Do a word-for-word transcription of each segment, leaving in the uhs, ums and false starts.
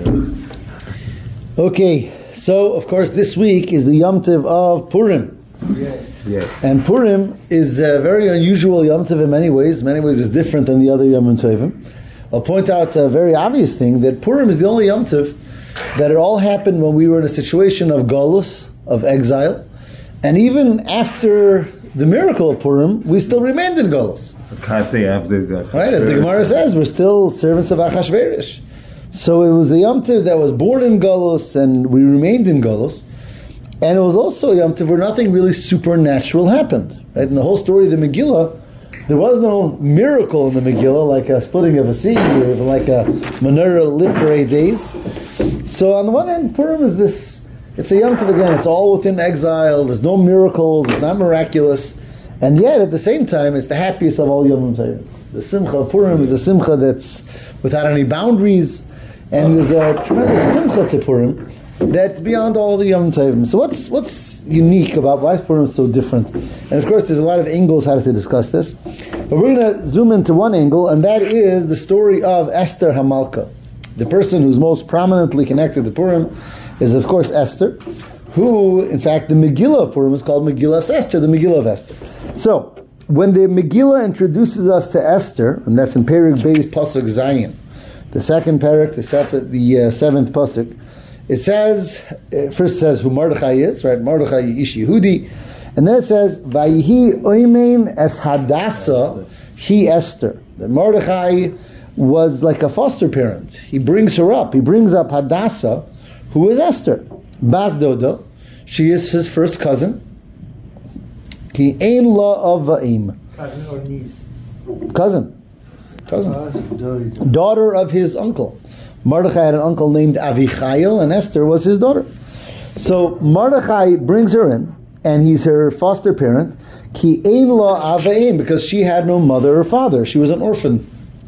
Okay, so of course this week is the Yom Tov of Purim. Yes. Yes. And Purim is a very unusual Yom Tov in many ways. In many ways it's different than the other Yom Tovim. I'll point out a very obvious thing, that Purim is the only Yom Tov that it all happened when we were in a situation of galus, of exile. And even after the miracle of Purim, we still remained in galus. Right, as the Gemara says, we're still servants of Achashverosh. So it was a Yom Tov that was born in galus and we remained in galus. And it was also a Yom Tov where nothing really supernatural happened. Right? In the whole story of the Megillah, there was no miracle in the Megillah, like a splitting of a sea, or even like a menorah lit for eight days. So on the one hand, Purim is this, it's a Yom Tov again, it's all within exile, there's no miracles, it's not miraculous, and yet at the same time, it's the happiest of all Yom Tovim. The Simcha of Purim is a Simcha that's without any boundaries, and there's a tremendous Simcha to Purim that's beyond all the Yom Tovim. So what's what's unique about why Purim is so different? And of course, there's a lot of angles how to discuss this. But we're going to zoom into one angle, and that is the story of Esther Hamalka. The person who's most prominently connected to Purim is, of course, Esther, who, in fact, the Megillah of Purim is called Megillah Esther, the Megillah of Esther. So, when the Megillah introduces us to Esther, and that's in Perek Beis Pasuk Zayin, the second Perek, the, sef- the uh, seventh Pasuk, it says, it first says who Mordechai is, right? Mordechai Ish Yehudi, and then it says, Vayihi Oimein es Hadassah, he Esther. That Mordechai was like a foster parent. He brings her up. He brings up Hadassah, who is Esther. Bas Dodo, she is his first cousin. Ki ein la of va'im. Cousin or niece? Cousin. Cousin. Daughter of his uncle. Mordechai had an uncle named Avichail, and Esther was his daughter. So Mordechai brings her in, and he's her foster parent. Ki ein la avaim, because she had no mother or father. She was an orphan.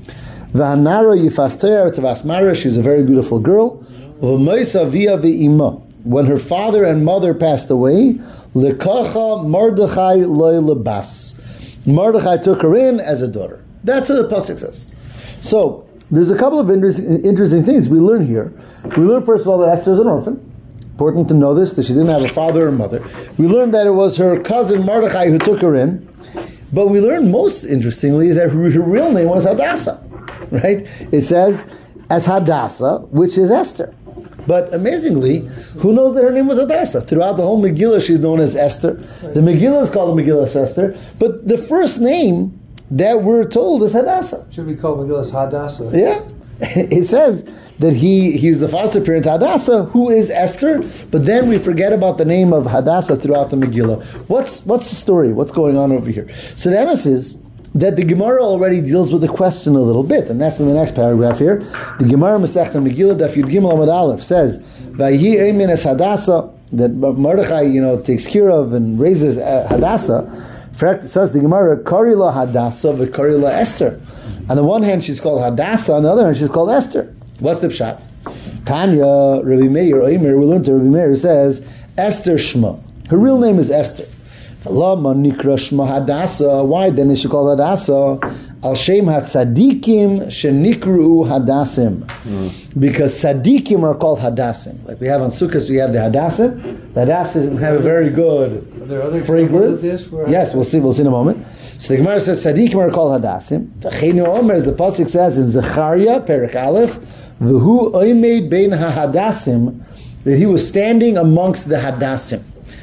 V'hanara yifaster tavasmara, she's a very beautiful girl. V'moisa via v'ima, when her father and mother passed away, lekacha Mordechai loy lebas. Mordechai took her in as a daughter. That's what the pasuk says. So there's a couple of interesting, interesting things we learn here. We learn, first of all, that Esther is an orphan. Important to know this, that she didn't have a father or mother. We learned that it was her cousin Mordechai who took her in. But we learned, most interestingly, is that her, her real name was Hadassah. Right? It says as Hadassah, which is Esther. But amazingly, who knows that her name was Hadassah? Throughout the whole Megillah, she's known as Esther. The Megillah is called the Megillah Esther. But the first name that we're told is Hadassah. Should be called Megillah Hadassah. Yeah. It says that he he's the foster parent Hadassah, who is Esther, but then we forget about the name of Hadassah throughout the Megillah. What's what's the story? What's going on over here? So the emphasis is that the Gemara already deals with the question a little bit, and that's in the next paragraph here. The Gemara Masechta Megillah Daf Yud Gimel Amud Aleph says, "Vayihi Eimin es Hadassah," that Mordechai, you know, takes care of and raises Hadassah. In fact, it says the Gemara, Kari la Hadassah v'Kari la Esther. On the one hand, she's called Hadassah. On the other hand, she's called Esther. What's the pshat? Tanya, Rabbi Meir, Omer, we learned to Rabbi Meir, says, Esther Shma. Her real name is Esther. Lama nikra Shma Hadassah. Why then is she called Hadassah? Al Shem HaTzadikim shenikru Hadassim. Mm. Because Tzadikim are called Hadassim. Like we have on Sukkot, we have the Hadassim. The Hadassim have a very good Are there other fragrance. This yes, we'll see. We'll see in a moment. So the Gemara says Tzadikim are called Hadassim. Chenu Omer, as the pasuk says in Zechariah, Perek Aleph, V'hu oimed bein hahadassim, that he was standing amongst the Hadassim.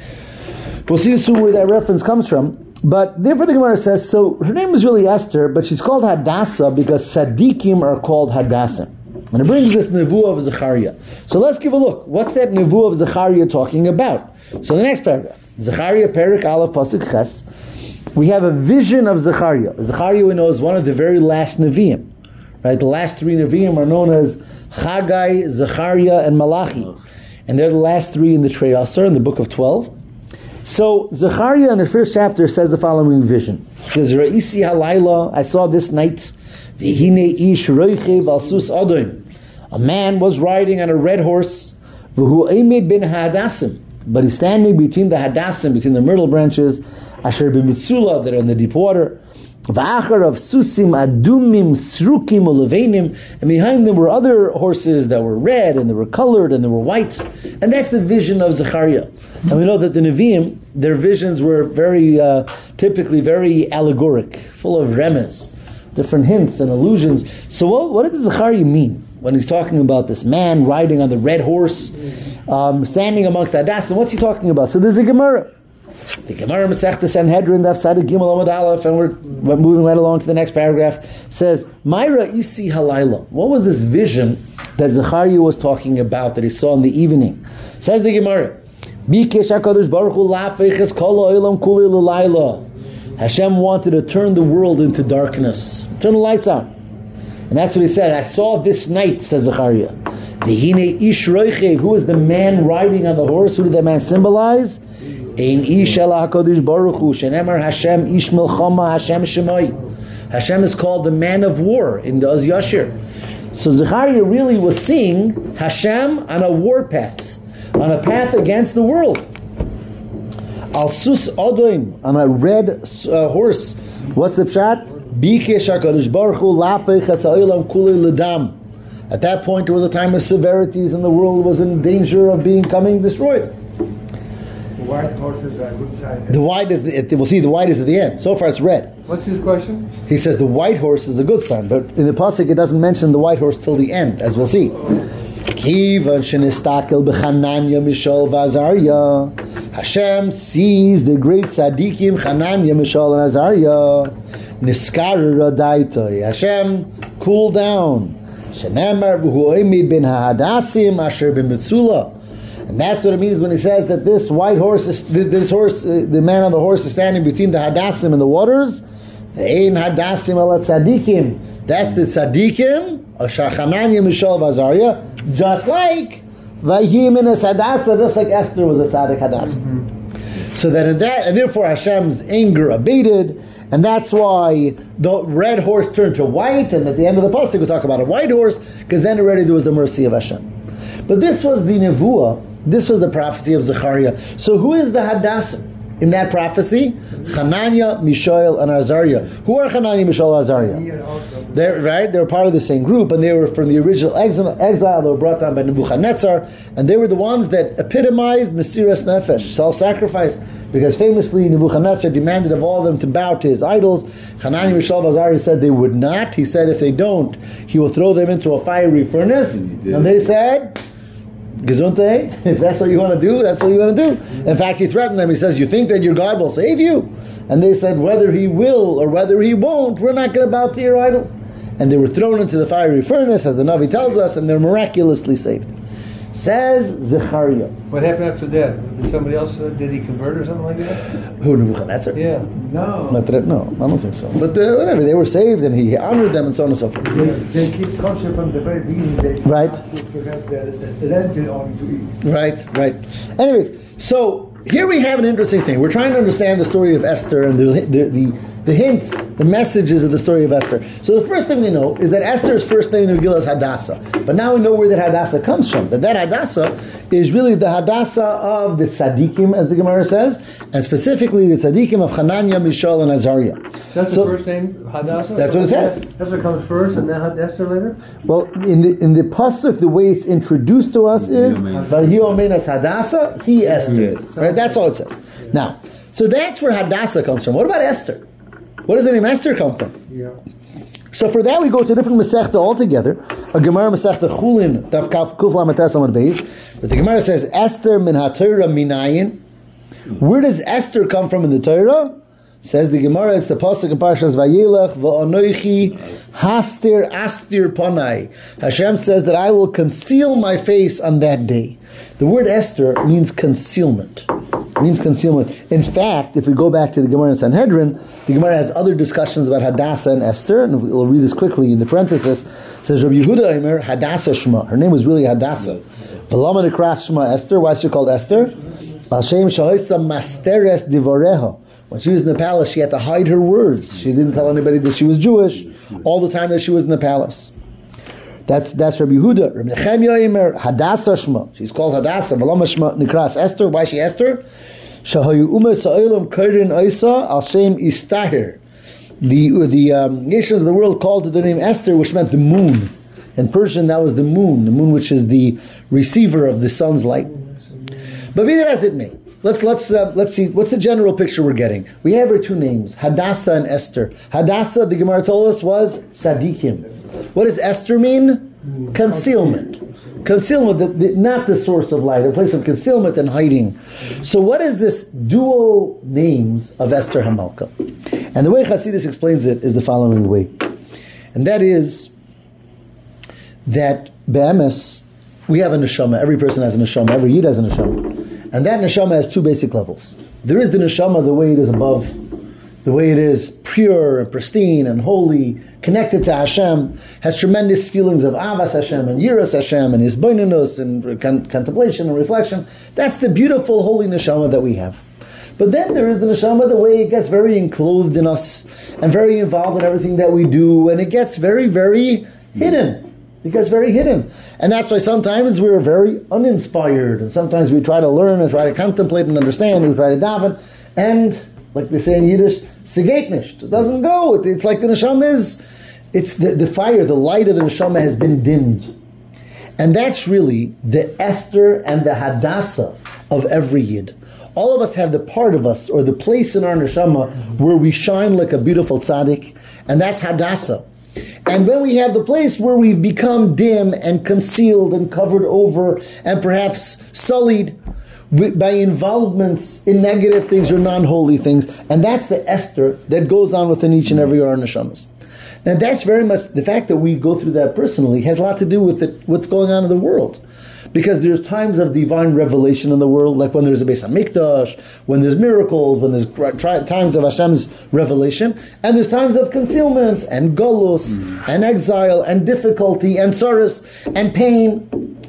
We'll see soon where that reference comes from. But therefore the Gemara says, so her name is really Esther, but she's called Hadassah because Tzadikim are called Hadassim. And it brings this Nevuah of Zechariah. So let's give a look. What's that Nevuah of Zechariah talking about? So the next paragraph, Zechariah Perek Aleph Pasuk Ches, we have a vision of Zechariah. Zechariah, we know, is one of the very last Nevi'im. Right? The last three Nevi'im are known as Chagai, Zechariah, and Malachi. And they're the last three in the Trei Asar, in the book of twelve. So Zechariah in the first chapter says the following vision. He says, Ra'isi halayla, I saw this night, V'hine ish roichev al sus adoim. A man was riding on a red horse, V'hu eimed ben hadassim, but he's standing between the hadassim, between the myrtle branches, asher b'mitzula, that are in the deep water, V'achar of susim adumim srukim ulevenim, and behind them were other horses that were red and they were colored and they were white, and that's the vision of Zechariah. And we know that the Nevi'im, their visions were very uh, typically very allegoric, full of remez, different hints and allusions. So what, what did Zechariah mean when he's talking about this man riding on the red horse, um, standing amongst the Hadassah? What's he talking about? So there's a Gemara. The Gemara Masechta Sanhedrin Daf Sadik Gimel Amud Aleph, and we're, we're moving right along to the next paragraph, says, Myra isi halayla. What was this vision that Zechariah was talking about that he saw in the evening? Says the Gemara, Bikesh HaKadosh Baruch Hu la'afeiches kol ha'olam kuli l'layla. Hashem wanted to turn the world into darkness. Turn the lights on. And that's what he said. I saw this night, says Zechariah. V'hine ish roichev. Who is the man riding on the horse? Who did that man symbolize? Ein ish ela HaKadosh Baruch Hu. Shenemar Hashem ish milchama Hashem shemai. Hashem is called the man of war in the Oz Yashir. So Zechariah really was seeing Hashem on a war path, on a path against the world. Al sus odoim, on a red uh, horse. What's the pshat? Bikesh HaKadosh Baruch Hu la'afeiches ha'olam kuli l'dam. At that point, there was a time of severities, and the world was in danger of becoming destroyed. The white horses are a good sign. The white is the, we'll see the white is at the end. So far, it's red. What's his question? He says the white horse is a good sign, but in the pasuk it doesn't mention the white horse till the end, as we'll see. Hashem sees the great tzaddikim Chananya, Mishael, and Azariah. Niskar radaitoi. Hashem cooled down. Shenemar v'hu oimid ben ha'hadassim asher b'mitzula. And that's what it means when he says that this white horse, is, this horse, uh, the man on the horse is standing between the hadassim and the waters. Ve'ein hadassim ala tzaddikim. That's the tzaddikim, asher Chananya, Mishael, Azariah. Just like Vayimin Hadassah, just like Esther was a Tzaddik Hadassah. Mm-hmm. So that in that, and therefore Hashem's anger abated, and that's why the red horse turned to white, and at the end of the pasuk we talk about a white horse, because then already there was the mercy of Hashem. But this was the nevuah, this was the prophecy of Zechariah. So who is the Hadassah in that prophecy? Chananya, Mishael, and Azariah. Who are Chananya, Mishael, and Azariah? They're, right? They were part of the same group, and they were from the original exile, exile. They were brought down by Nebuchadnezzar, and they were the ones that epitomized Mesiras Nefesh, self-sacrifice, because famously Nebuchadnezzar demanded of all of them to bow to his idols. Hanani, Mishael, and Azariah said they would not. He said if they don't, he will throw them into a fiery furnace. And they said, Gesundheit, if that's what you want to do, that's what you want to do. In fact, he threatened them. He says, you think that your God will save you? And they said, whether he will or whether he won't, we're not going to bow to your idols. And they were thrown into the fiery furnace, as the Navi tells us, and they're miraculously saved. Says Zechariah. What happened after that? Did somebody else, uh, did he convert or something like that? Who, Nebuchadnezzar? Yeah. No. Not that, no, I don't think so. But uh, whatever, they were saved, and he honored them, and so on and so forth. They, they keep kosher from the very beginning. They Right. ask to prevent the, the lentil only to eat. Right, right. Anyways, so here we have an interesting thing. We're trying to understand the story of Esther and the, the, the, the hint, the messages of the story of Esther. So the first thing we know is that Esther's first name in the Megillah is Hadassah. But now we know where that Hadassah comes from. That that Hadassah is really the Hadassah of the Tzaddikim, as the Gemara says, and specifically the Tzaddikim of Chananya, Mishael, and Azariah. That's So- the first name, Hadassah? That's what it says. Esther comes first and then Esther later? Well, in the in the pasuk, the way it's introduced to us is Vahi Omenas Hadassah, he Esther. Right? That's all it says. Now, so that's where Hadassah comes from. What about Esther? Where does the name Esther come from? Yeah. So for that we go to a different Masechta altogether. A Gemara Masechta Chulin Daf Kaf Kuf Lamed Tes Amud Beis. But the Gemara says Esther min HaTorah minayin. Where does Esther come from in the Torah? Says the Gemara, it's the pasuk in Parshas Vayelech, V'anoichi hastir astir panai. Hashem says that I will conceal my face on that day. The word Esther means concealment. It means concealment. In fact, if we go back to the Gemara in Sanhedrin, the Gemara has other discussions about Hadassah and Esther, and we'll read this quickly in the parenthesis. It says Rabbi Yehuda Eimer Hadassah Shema. Her name was really Hadassah. V'lama nekras Shema Esther. Why is she called Esther? Al Shem shahoisa masteres divoreha. When she was in the palace, she had to hide her words. She didn't tell anybody that she was Jewish all the time that she was in the palace. That's that's Rabbi Yehuda. Rabbi Nechemia Eimer Hadassah Shema. She's called Hadassah. V'lama Shema nekras Esther. Why is she Esther? Shahayu Uma Sa'olam Kairin Isa Al Shem Istahir. The the um, nations of the world called to the name Esther, which meant the moon. In Persian, that was the moon, the moon which is the receiver of the sun's light. But be that as it may, let's let's uh, let's see what's the general picture we're getting. We have her two names, Hadassah and Esther. Hadassah, the Gemara told us, was Sadiqim. What does Esther mean? Concealment. Concealment, the, the, not the source of light, a place of concealment and hiding. So what is this dual names of Esther Hamalka? And the way Hasidus explains it is the following way. And that is that Be'emes, we have a neshama, every person has a neshama, every yid has a neshama. And that neshama has two basic levels. There is the neshama, the way it is above, the way it is pure and pristine and holy, connected to Hashem, has tremendous feelings of Avas Hashem and Yiras Hashem and Hisbonenus and con- contemplation and reflection. That's the beautiful holy neshama that we have. But then there is the neshama, the way it gets very enclosed in us and very involved in everything that we do, and it gets very, very hidden. It gets very hidden. And that's why sometimes we're very uninspired, and sometimes we try to learn and try to contemplate and understand, and we try to daven, and like they say in Yiddish, segeet nicht. It doesn't go. It, it's like the neshama is, it's the, the fire, the light of the neshama has been dimmed. And that's really the Esther and the Hadassah of every Yid. All of us have the part of us, or the place in our neshama, where we shine like a beautiful tzaddik, and that's Hadassah. And then we have the place where we've become dim and concealed and covered over and perhaps sullied by involvements in negative things or non-holy things. And that's the Esther that goes on within each and every one of our neshamas. Now that's very much, the fact that we go through that personally has a lot to do with it, what's going on in the world. Because there's times of divine revelation in the world, like when there's a Beis HaMikdash, when there's miracles, when there's tri- times of Hashem's revelation, and there's times of concealment, and golus, mm-hmm. and exile, and difficulty, and sorrows, and pain,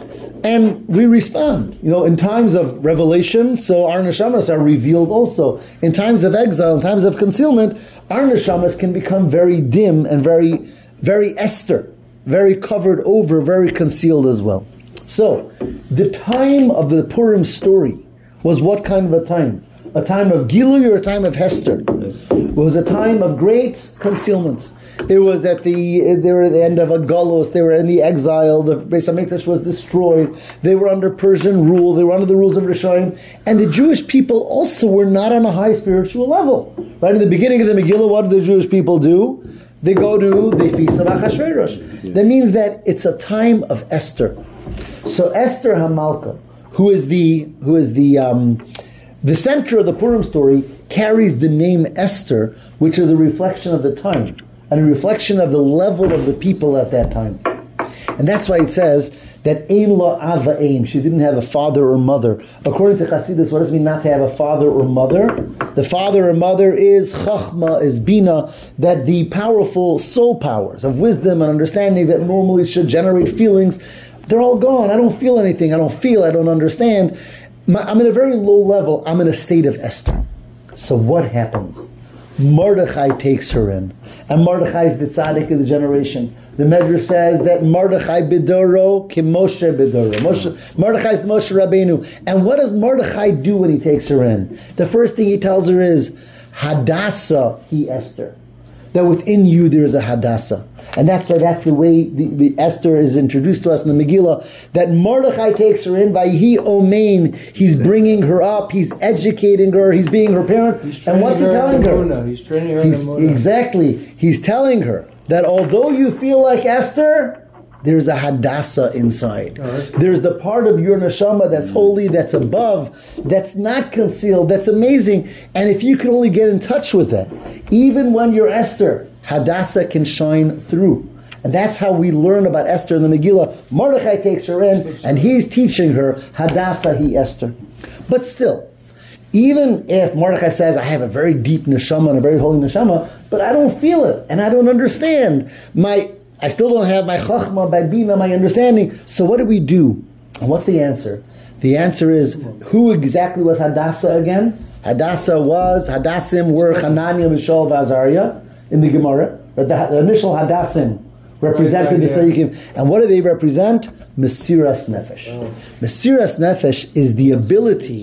and we respond. You know, in times of revelation, so our neshamas are revealed also. In times of exile, in times of concealment, our neshamas can become very dim and very, very Esther, very covered over, very concealed as well. So, the time of the Purim story was what kind of a time? A time of Gilui or a time of Hester? It was a time of great concealment. It was at the, they were at the end of a Galus, they were in the exile, the Beis HaMikdash was destroyed, they were under Persian rule, they were under the rules of Rishaim, and the Jewish people also were not on a high spiritual level. Right in the beginning of the Megillah, what do the Jewish people do? They go to the Feast of Achashverosh. That means that it's a time of Esther. So Esther Hamalka, who is the who is the um, the center of the Purim story, carries the name Esther, which is a reflection of the time and a reflection of the level of the people at that time. And that's why it says that Ein lo ava aim. She didn't have a father or mother. According to Chassidus, what does it mean not to have a father or mother? The father or mother is chachma, is bina, that the powerful soul powers of wisdom and understanding that normally should generate feelings, they're all gone. I don't feel anything. I don't feel. I don't understand. My, I'm at a very low level. I'm in a state of Esther. So what happens? Mordechai takes her in. And Mordechai is the tzaddik of the generation. The Medrash says that Mordechai bidoro ki Moshe bidoro. Moshe, Mordechai is the Moshe Rabbeinu. And what does Mordechai do when he takes her in? The first thing he tells her is, Hadassah he Esther. That within you there is a Hadassah. And that's why that's the way the, the Esther is introduced to us in the Megillah, that Mordechai takes her in by he omein. He's bringing her up, he's educating her, he's being her parent. And what's he telling her? He's training her he's, in the Exactly. He's telling her that although you feel like Esther, there's a Hadassah inside. Oh, there's the part of your neshama that's holy, that's above, that's not concealed, that's amazing. And if you can only get in touch with that, even when you're Esther, Hadassah can shine through. And that's how we learn about Esther in the Megillah. Mordechai takes her in, and he's teaching her Hadassah he Esther. But still, even if Mordechai says, I have a very deep neshama and a very holy neshama, but I don't feel it, and I don't understand. My I still don't have my chachma, my bina, my understanding. So what do we do? And what's the answer? The answer is, who exactly was Hadassah again? Hadassah was, Hadassim were Hananiah, Mishael, Azariah in the Gemara. But the, the initial Hadassim represented the Tzaddikim. And what do they represent? Mesiras Nefesh. Oh. Mesiras Nefesh is the ability,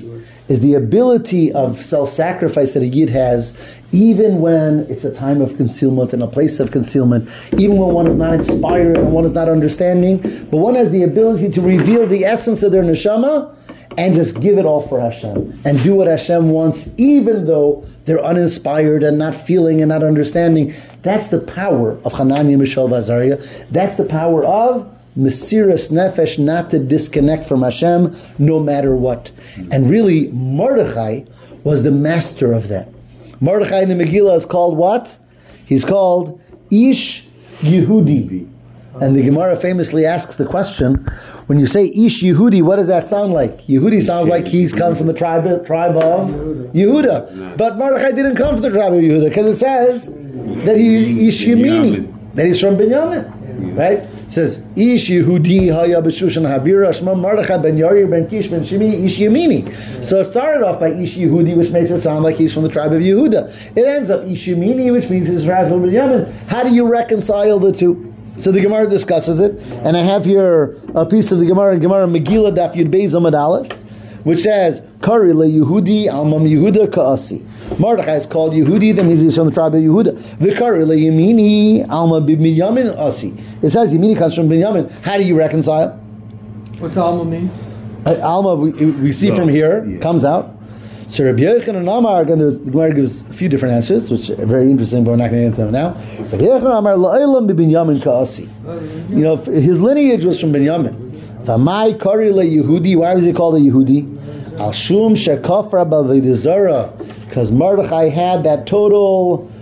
is the ability of self-sacrifice that a Yid has, even when it's a time of concealment, in a place of concealment, even when one is not inspired and one is not understanding, but one has the ability to reveal the essence of their neshama and just give it all for Hashem and do what Hashem wants, even though they're uninspired and not feeling and not understanding. That's the power of Hananiah, Mishael, Azariah. That's the power of Mesiras Nefesh, not to disconnect from Hashem no matter what. And really, Mordechai was the master of that. Mordechai in the Megillah is called what? He's called Ish Yehudi. And the Gemara famously asks the question, when you say Ish Yehudi, what does that sound like? Yehudi sounds like he's come from the tribe, tribe of Yehuda. But Mordechai didn't come from the tribe of Yehuda, because it says that he's Ish Yemini, that he's from Binyamin. Right? It says Ish Yehudi Haya B'Shushan Habira Shema Mordechai ben Yair ben Kish ben Shimi Ish Yemini. So it started off by Ish Yehudi, which makes it sound like he's from the tribe of Yehuda. It ends up Ish Yemini, which means he's from Binyamin. How do you reconcile the two? So the Gemara discusses it, and I have here a piece of the Gemara, Gemara Megillah Daf Yud Beis Amud Aleph, which says, Kari le Yehudi almam Yehuda ka'asi. Mordechai is called Yehudi, then he's from the tribe of Yehuda. V'kari le Yemini alma b'Binyamin asi. It says Yemini comes from Binyamin. How do you reconcile? What's Alma mean? Uh, alma, we, we see from here, yeah. Comes out. So Rabbi Yochanan Amar, again, there's, the Gemara gives a few different answers, which are very interesting, but we're not going to get into them now. Rabbi Yochanan Amar la'olam b'Binyamin ka'asi. You know, his lineage was from Binyamin. V'mai kari le Yehudi. Why was he called a Yehudi? Al shum shekafra b'avodah zarah. Because Mordechai had that total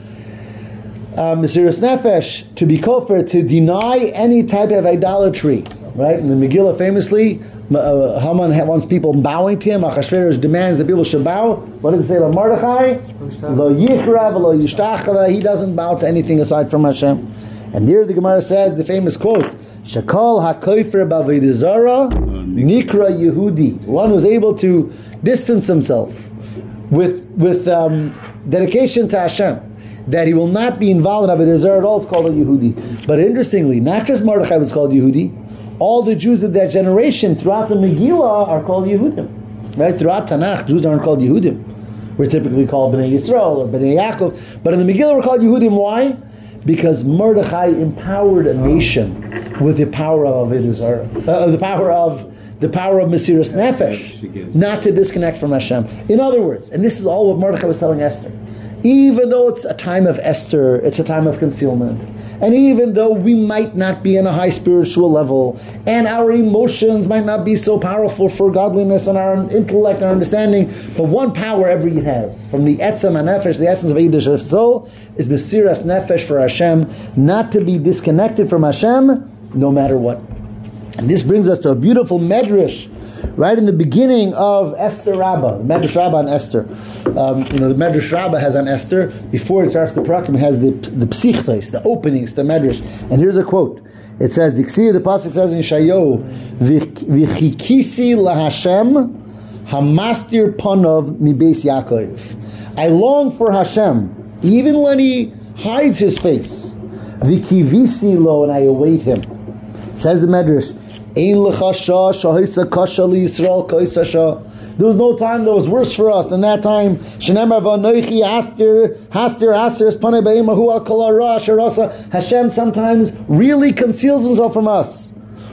uh, Mesiras Nefesh to be kofar, to deny any type of idolatry. Right? In the Megillah, famously, uh, Haman wants people bowing to him. Achashverosh demands that people should bow. What does it say about Mordechai? Lo yichra v'lo yishtachava. He doesn't bow to anything aside from Hashem. And there the Gemara says the famous quote, Shakal hakofer b'avodah zarah nikra Yehudi. One who's able to distance himself with with um, dedication to Hashem, that he will not be involved in avodah zarah at all, it's called a Yehudi. But interestingly, not just Mordechai was called Yehudi, all the Jews of that generation throughout the Megillah are called Yehudim. Right? Throughout Tanakh, Jews aren't called Yehudim. We're typically called Bnei Yisrael or Bnei Yaakov. But in the Megillah we're called Yehudim. Why? Because Mordechai empowered a nation with the power of avodah zarah, uh, the power of the power of Mesiras Nefesh, not to disconnect from Hashem. In other words, and this is all what Mordechai was telling Esther, even though it's a time of Esther, it's a time of concealment, and even though we might not be in a high spiritual level, and our emotions might not be so powerful for godliness and our intellect and our understanding, but one power every Yid has, from the Etzem HaNefesh, the essence of Yiddish soul, is Mesiras Nefesh for Hashem, not to be disconnected from Hashem, no matter what. And this brings us to a beautiful medrash, right in the beginning of Esther Rabbah, the Medrash Rabbah on Esther. Um, you know, the Medrash Rabbah has on Esther, before it starts the Prakim, it has the the psichtos, the openings, the Medrash. And here's a quote. It says, the Ksir, the Pasuk says in Shayo, V'chikisi laHashem hamastir panov mibeis Yaakov. I long for Hashem, even when He hides His face. V'kivisi lo, and I await Him. Says the Medrash, there was no time that was worse for us than that time. Hashem sometimes really conceals Himself from us.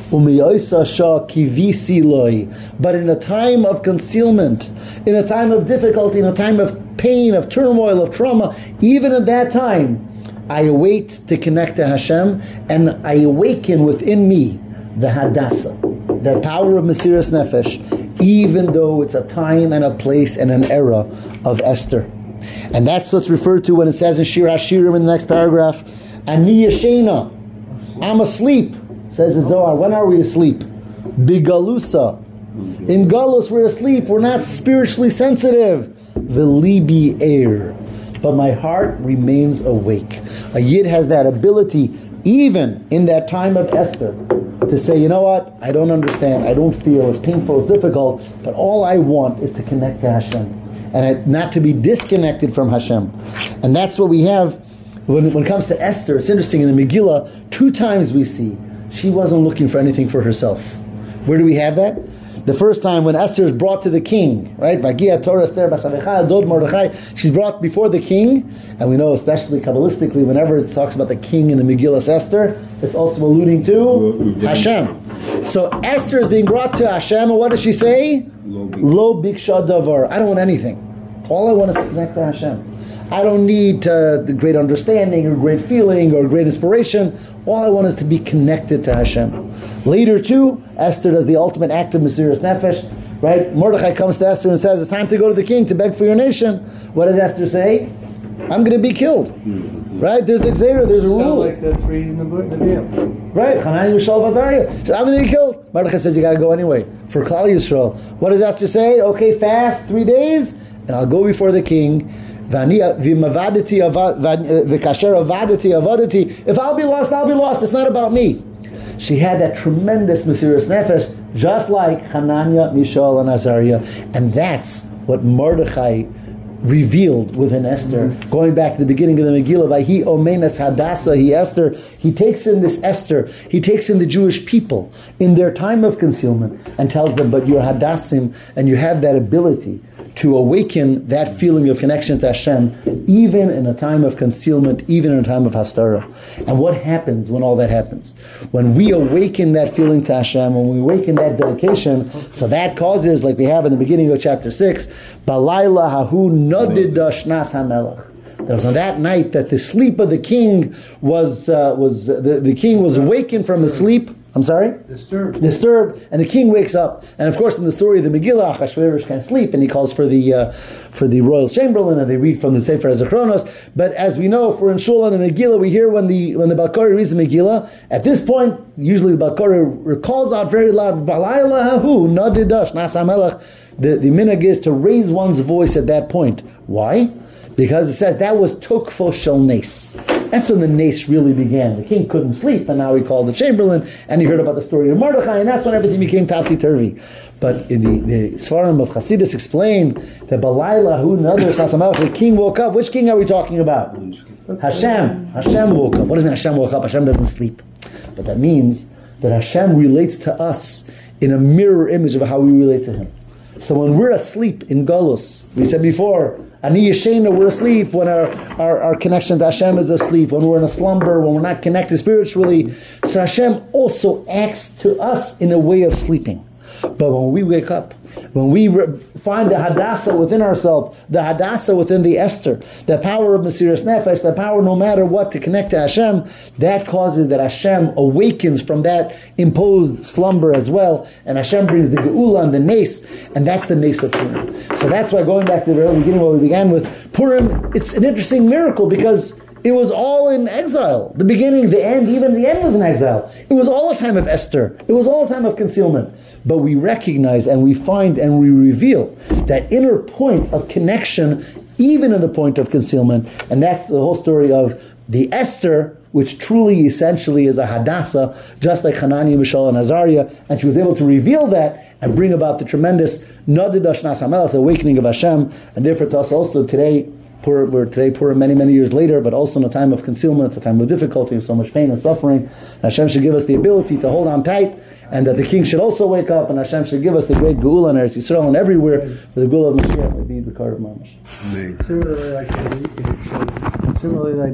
But in a time of concealment, in a time of difficulty, in a time of pain, of turmoil, of trauma, even at that time, I await to connect to Hashem, and I awaken within me the Hadassah, the power of Mesiras Nefesh, even though it's a time and a place and an era of Esther. And that's what's referred to when it says in Shir HaShirim in the next paragraph, Ani Yeshena, I'm asleep, says the Zohar. When are we asleep? Bigalusa. In Galus we're asleep, we're not spiritually sensitive. V'libi eir. But my heart remains awake. A Yid has that ability, even in that time of Esther, to say, you know what, I don't understand, I don't feel, it's painful, it's difficult, but all I want is to connect to Hashem, and not to be disconnected from Hashem. And that's what we have when, when it comes to Esther. It's interesting, in the Megillah, two times we see she wasn't looking for anything for herself. Where do we have that? The first time when Esther is brought to the king, right? Vagia Torah Esther Basavecha Dod Mordechai. She's brought before the king, and we know, especially Kabbalistically, whenever it talks about the king in the Megillas Esther, it's also alluding to Hashem. So Esther is being brought to Hashem, and what does she say? Lo biksha davar. I don't want anything. All I want is to connect to Hashem. I don't need uh, the great understanding or great feeling or great inspiration. All I want is to be connected to Hashem. Later too, Esther does the ultimate act of Mesiras Nefesh, right? Mordechai comes to Esther and says, it's time to go to the king to beg for your nation. What does Esther say? I'm going to be killed. Right? There's a Xera, there's a Sound rule. like the three Nevi'im. Right? Hanani, Mishael, Azariah. She says, I'm going to be killed. Mordechai says, you got to go anyway. For Klal Yisrael. What does Esther say? Okay, fast, three days, and I'll go before the king. If I'll be lost, I'll be lost. It's not about me. She had that tremendous Mesiras Nefesh, just like Hananiah, Mishael, and Azariah. And that's what Mordechai revealed within Esther. Mm-hmm. Going back to the beginning of the Megillah, Vayhi Omenas Hadassah, he Esther, he takes in this Esther, he takes in the Jewish people in their time of concealment and tells them, but you're Hadassim, and you have that ability to awaken that feeling of connection to Hashem, even in a time of concealment, even in a time of hastara. And what happens when all that happens? When we awaken that feeling to Hashem, when we awaken that dedication, so that causes, like we have in the beginning of chapter six, Balayla hahu nodida shnas hamelach. That was on that night that the sleep of the king was uh, was uh, the, the king was awakened from his sleep. I'm sorry? Disturbed. Disturbed, and the king wakes up. And of course, in the story of the Megillah, Achashverosh can't sleep, and he calls for the uh, for the royal chamberlain, and they read from the Sefer Zechronos. But as we know, for in Shul and the Megillah, we hear when the when the Balkari reads the Megillah, at this point, usually the Balkari calls out very loud, Balayla hahu, nadidash, nas hamelach. The the minhag is to raise one's voice at that point. Why? Because it says that was tukfo shel nes. That's when the nes really began. The king couldn't sleep, and now he called the chamberlain, and he heard about the story of Mordechai, and that's when everything became topsy-turvy. But in the, the Sfarim of Chassidus explain that Balayla hu nadar sasamelach, the king woke up. Which king are we talking about? Hashem. Hashem woke up. What does it mean Hashem woke up? Hashem doesn't sleep. But that means that Hashem relates to us in a mirror image of how we relate to Him. So when we're asleep in Golus, we said before, Ani Yeshena, we're asleep when our, our, our connection to Hashem is asleep, when we're in a slumber, when we're not connected spiritually. So Hashem also acts to us in a way of sleeping. But when we wake up, when we re- find the Hadassah within ourselves, the Hadassah within the Esther, the power of Mesiras Nefesh, the power no matter what to connect to Hashem, that causes that Hashem awakens from that imposed slumber as well, and Hashem brings the Geula and the Nes, and that's the Nes of Purim. So that's why, going back to the very beginning, what we began with, Purim, it's an interesting miracle because it was all in exile. The beginning, the end, even the end was in exile. It was all a time of Esther. It was all a time of concealment. But we recognize and we find and we reveal that inner point of connection, even in the point of concealment. And that's the whole story of the Esther, which truly, essentially is a Hadassah, just like Hananiah, Mishael, and Azariah. And she was able to reveal that and bring about the tremendous Nadidash Nas HaMelech, the awakening of Hashem. And therefore to us also today, Poor, we're today poor many, many years later, but also in a time of concealment, a time of difficulty, and so much pain and suffering. Hashem should give us the ability to hold on tight, and that the king should also wake up, and Hashem should give us the great Geula in Eretz Yisrael and everywhere, for the Geula of Mashiach may be the Kar of Mamash. Similarly, like, similarly like